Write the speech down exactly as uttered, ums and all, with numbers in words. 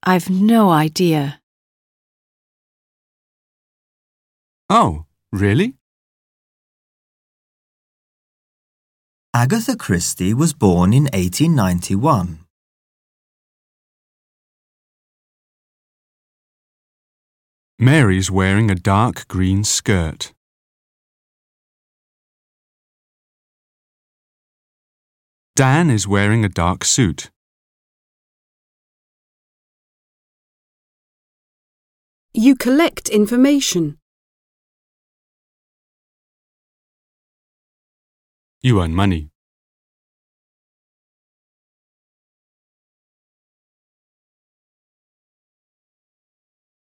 I've no idea. Oh, really? Agatha Christie was born in eighteen ninety-one. Mary's wearing a dark green skirt. Dan is wearing a dark suit. You collect information. You earn money.